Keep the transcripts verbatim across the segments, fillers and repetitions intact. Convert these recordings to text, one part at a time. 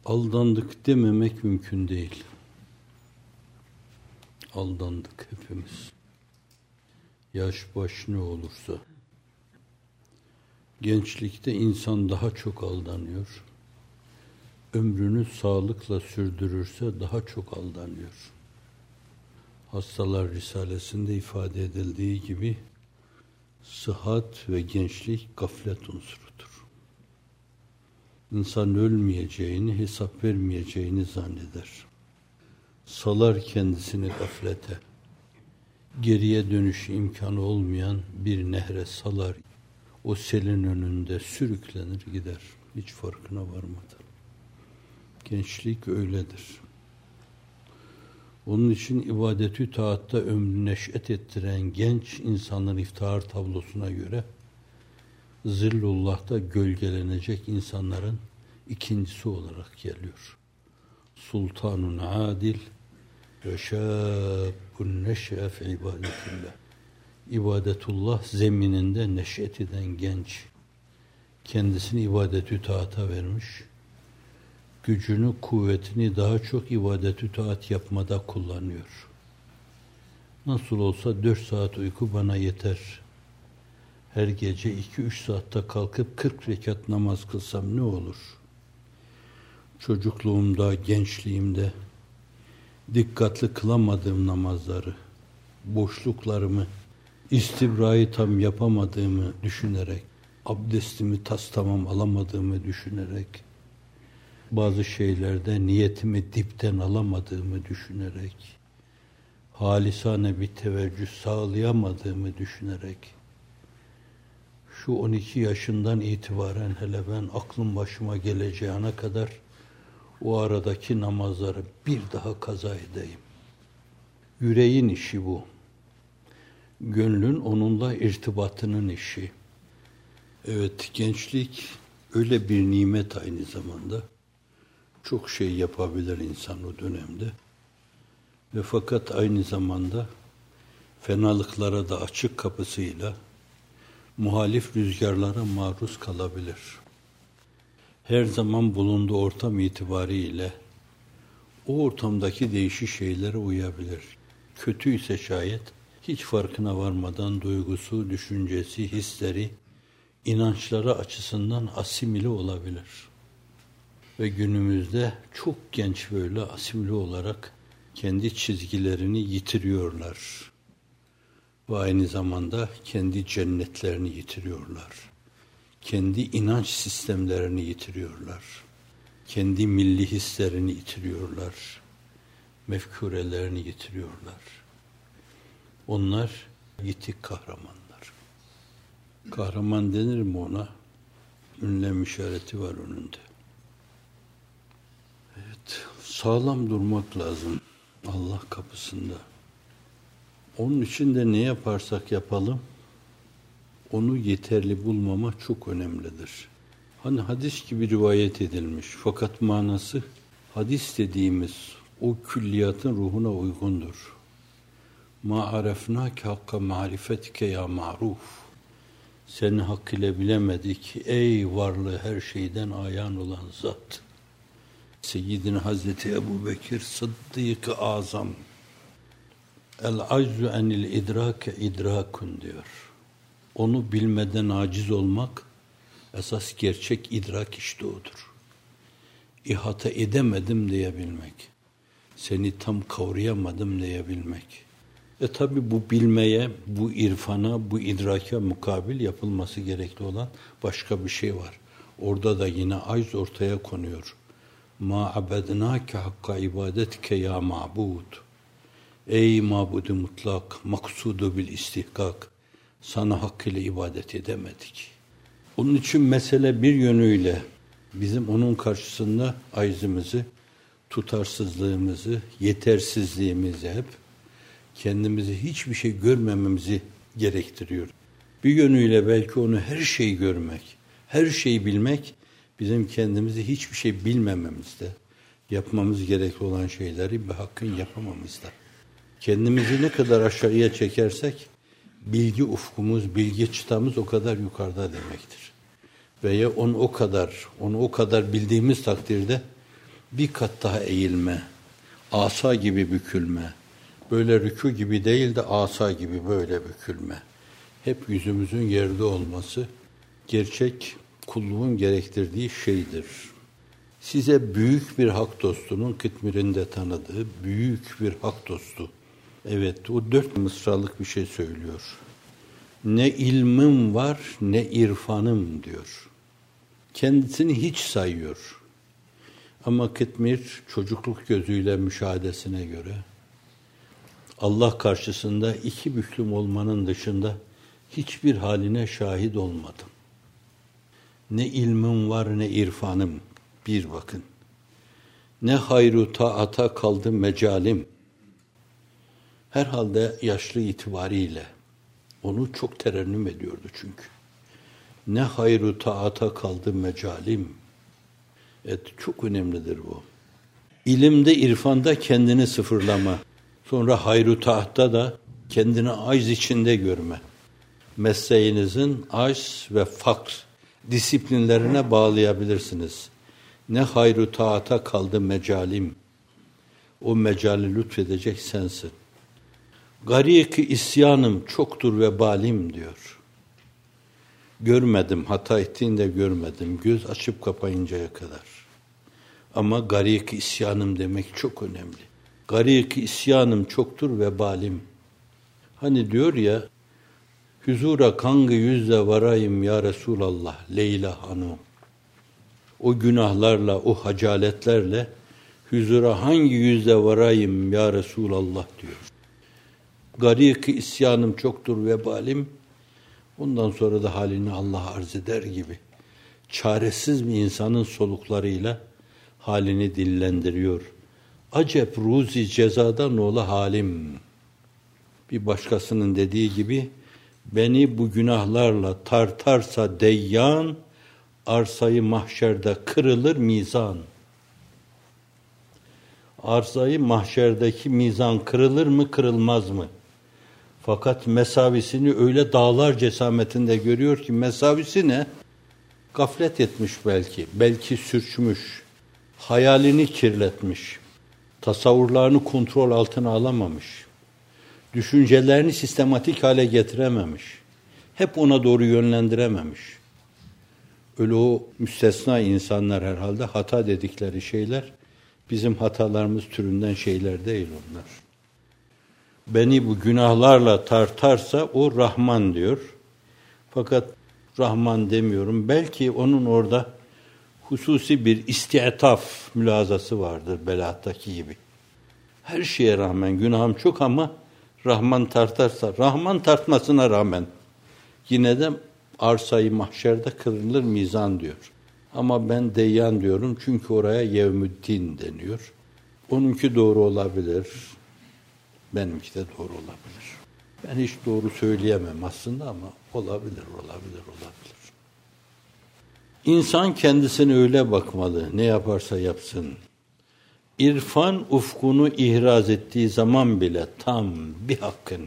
Aldandık dememek mümkün değil. Aldandık hepimiz. Yaş baş ne olursa. Gençlikte insan daha çok aldanıyor. Ömrünü sağlıkla sürdürürse daha çok aldanıyor. Hastalar Risalesi'nde ifade edildiği gibi sıhhat ve gençlik gaflet unsurudur. İnsan ölmeyeceğini, hesap vermeyeceğini zanneder. Salar kendisini gaflete. Geriye dönüş imkanı olmayan bir nehre salar. O selin önünde sürüklenir gider. Hiç farkına varmadan. Gençlik öyledir. Onun için ibadetü taatta ömrü neş'et ettiren genç insanın iftihar tablosuna göre Zillullah'ta gölgelenecek insanların ikincisi olarak geliyor. Sultanun adil ve şâbun neş'e fi ibadetillah. İbadetullah zemininde neş'et eden genç, kendisini ibadetü taata vermiş, gücünü, kuvvetini daha çok ibadet-ü taat yapmada kullanıyor. Nasıl olsa dört saat uyku bana yeter. Her gece iki üç saatte kalkıp kırk rekat namaz kılsam ne olur? Çocukluğumda, gençliğimde dikkatli kılamadığım namazları, boşluklarımı, istibrayı tam yapamadığımı düşünerek, abdestimi tas tamam alamadığımı düşünerek, bazı şeylerde niyetimi dipten alamadığımı düşünerek, halisane bir teveccüh sağlayamadığımı düşünerek, şu on iki yaşından itibaren hele ben aklım başıma geleceğine kadar o aradaki namazları bir daha kaza edeyim. Yüreğin işi bu. Gönlün onunla irtibatının işi. Evet, gençlik öyle bir nimet aynı zamanda. Çok şey yapabilir insan o dönemde. Ve fakat aynı zamanda fenalıklara da açık kapısıyla muhalif rüzgarlara maruz kalabilir. Her zaman bulunduğu ortam itibariyle o ortamdaki değişik şeylere uyabilir. Kötüyse şayet hiç farkına varmadan duygusu, düşüncesi, hisleri, inançları açısından asimile olabilir. Ve günümüzde çok genç böyle asimile olarak kendi çizgilerini yitiriyorlar. Ve aynı zamanda kendi cennetlerini yitiriyorlar. Kendi inanç sistemlerini yitiriyorlar. Kendi milli hislerini yitiriyorlar. Mefkurelerini yitiriyorlar. Onlar yitik kahramanlar. Kahraman denir mi ona? Ünlem işareti var önünde. Evet, sağlam durmak lazım Allah kapısında. Onun için de ne yaparsak yapalım, onu yeterli bulmama çok önemlidir. Hani hadis gibi rivayet edilmiş, fakat manası hadis dediğimiz o külliyatın ruhuna uygundur. Ma arefnâke hakka marifetike ya ma'ruf. Seni hakkıyla bilemedik ey varlığı her şeyden ayan olan zat. Seyyidina Hazreti Ebu Bekir Sıddık-ı Azam El-aczu enil idrake idrakun diyor. Onu bilmeden aciz olmak esas gerçek idrak işte odur. İhata edemedim diyebilmek. Seni tam kavrayamadım diyebilmek. E tabi bu bilmeye, bu irfana, bu idrake mukabil yapılması gerekli olan başka bir şey var. Orada da yine acz ortaya konuyor. Ma abednâke hakka ibadetke ya ma'bud. Ey mabud-u mutlak, maksudu bil istihkak. Sana hakkıyla ibadet edemedik. Onun için mesele bir yönüyle bizim onun karşısında aczimizi, tutarsızlığımızı, yetersizliğimizi hep kendimizi hiçbir şey görmememizi gerektiriyor. Bir yönüyle belki onu her şeyi görmek, her şeyi bilmek bizim kendimizi hiçbir şey bilmememizde, yapmamız gerekli olan şeyleri bir hakkın yapamamızda. Kendimizi ne kadar aşağıya çekersek bilgi ufkumuz, bilgi çıtamız o kadar yukarıda demektir. Veya onu o kadar, onu o kadar bildiğimiz takdirde bir kat daha eğilme, asa gibi bükülme, böyle rükû gibi değil de asa gibi böyle bükülme. Hep yüzümüzün yerde olması gerçek kulluğun gerektirdiği şeydir. Size büyük bir hak dostunun Kıtmir'inde tanıdığı büyük bir hak dostu. Evet, o dört mısralık bir şey söylüyor. Ne ilmim var ne irfanım diyor. Kendisini hiç sayıyor. Ama Kıtmir çocukluk gözüyle müşahedesine göre Allah karşısında iki büklüm olmanın dışında hiçbir haline şahit olmadım. Ne ilmim var ne irfanım. Bir bakın. Ne hayru taata kaldı mecalim. Herhalde yaşlı itibariyle onu çok terennüm ediyordu çünkü. Ne hayru taata kaldı mecalim. Evet, çok önemlidir bu. İlimde, irfanda kendini sıfırlama. Sonra hayru taatta da kendini acz içinde görme. Mesleğinizin acz ve fakr disiplinlerine bağlayabilirsiniz. Ne hayru taata kaldı mecalim. O mecali lütfedecek sensin. Garik-i isyanım çoktur vebalim diyor. Görmedim, hata ettiğinde görmedim. Göz açıp kapayıncaya kadar. Ama garik-i isyanım demek çok önemli. Garik-i isyanım çoktur vebalim. Hani diyor ya, huzura kangı yüzle varayım ya Resulallah, Leyla Hanım. O günahlarla, o hacaletlerle huzura hangi yüzle varayım ya Resulallah diyor. Garik-i isyanım çoktur vebalim. Ondan sonra da halini Allah arz eder gibi. Çaresiz bir insanın soluklarıyla halini dillendiriyor. Acep ruzi cezadan ola halim. Bir başkasının dediği gibi, beni bu günahlarla tartarsa deyyan, arsayı mahşerde kırılır mizan. Arsayı mahşerdeki mizan kırılır mı, kırılmaz mı? Fakat mesavisini öyle dağlar cesametinde görüyor ki, mesavisi ne? Gaflet etmiş belki, belki sürçmüş, hayalini kirletmiş, tasavvurlarını kontrol altına alamamış, düşüncelerini sistematik hale getirememiş, hep ona doğru yönlendirememiş. Öyle o müstesna insanlar herhalde, hata dedikleri şeyler, bizim hatalarımız türünden şeyler değil onlar. Beni bu günahlarla tartarsa o Rahman diyor. Fakat Rahman demiyorum. Belki onun orada hususi bir isti'taf mülazası vardır Belat'taki gibi. Her şeye rağmen günahım çok ama Rahman tartarsa, Rahman tartmasına rağmen yine de arsayı mahşerde kırılır mizan diyor. Ama ben deyyan diyorum çünkü oraya yevmüddin deniyor. Onunki doğru olabilir. Benimki de doğru olabilir. Ben hiç doğru söyleyemem aslında ama olabilir, olabilir, olabilir. İnsan kendisine öyle bakmalı, ne yaparsa yapsın. İrfan ufkunu ihraz ettiği zaman bile tam bir hakkın.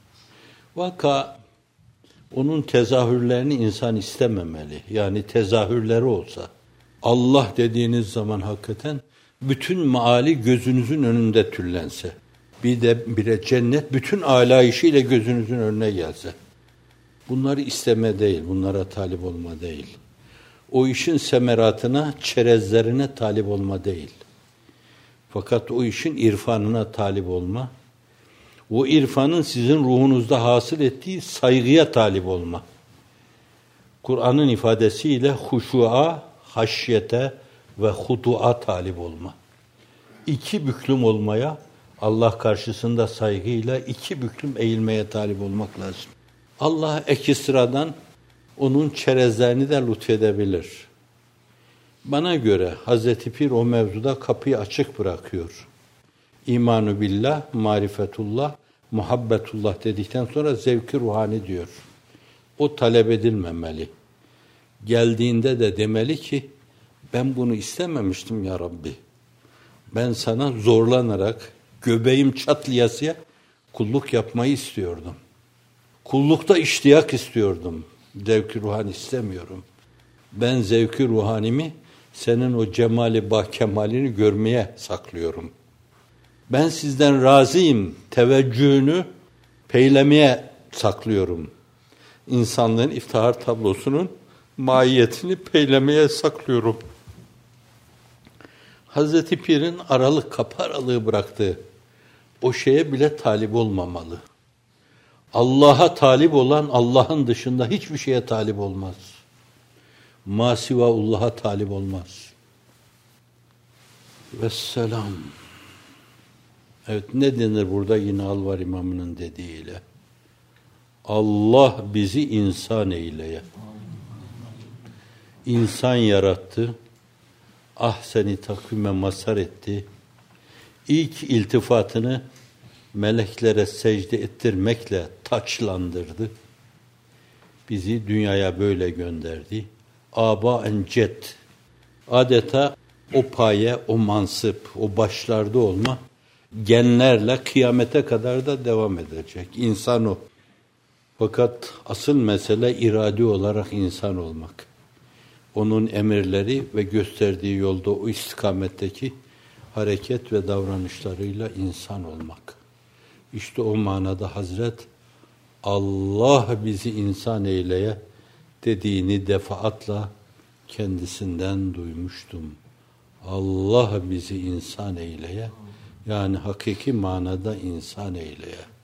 Vaka onun tezahürlerini insan istememeli. Yani tezahürleri olsa. Allah dediğiniz zaman hakikaten bütün maali gözünüzün önünde tüllense. Bir de bire cennet bütün alayişiyle gözünüzün önüne gelse. Bunları isteme değil, bunlara talip olma değil. O işin semeratına, çerezlerine talip olma değil. Fakat o işin irfanına talip olma, o irfanın sizin ruhunuzda hasıl ettiği saygıya talip olma. Kur'an'ın ifadesiyle huşu'a, haşyete ve hudu'a talip olma. İki büklüm olmaya, Allah karşısında saygıyla iki büklüm eğilmeye talip olmak lazım. Allah ekstradan onun çerezlerini de lütfedebilir. Bana göre Hazreti Pir o mevzuda kapıyı açık bırakıyor. İmanu billah, marifetullah, muhabbetullah dedikten sonra zevk-i ruhani diyor. O talep edilmemeli. Geldiğinde de demeli ki, ben bunu istememiştim ya Rabbi. Ben sana zorlanarak, göbeğim çatlayasıya kulluk yapmayı istiyordum. Kullukta iştiyak istiyordum. Zevk-i ruhani istemiyorum. Ben zevk-i ruhanimi senin o cemali bahkemalini görmeye saklıyorum. Ben sizden razıyım teveccühünü peylemeye saklıyorum. İnsanlığın iftihar tablosunun mahiyetini peylemeye saklıyorum. Hazreti Pir'in aralık, kapı aralığı bıraktığı o şeye bile talip olmamalı. Allah'a talip olan Allah'ın dışında hiçbir şeye talip olmaz. Masivaullah'a talip olmaz. Vesselam. Evet, ne denir burada yine Alvar İmamı'nın dediğiyle? Allah bizi insan eyleye. İnsan yarattı. Ahseni takvime mazhar etti. İlk iltifatını meleklere secde ettirmekle taçlandırdı. Bizi dünyaya böyle gönderdi. Aba-en ced. Adeta o paye, o mansıp, o başlarda olma genlerle kıyamete kadar da devam edecek. İnsan o. Fakat asıl mesele iradi olarak insan olmak. Onun emirleri ve gösterdiği yolda o istikametteki hareket ve davranışlarıyla insan olmak. İşte o manada Hazret Allah bizi insan eyleye dediğini defaatla kendisinden duymuştum. Allah bizi insan eyleye, yani hakiki manada insan eyleye.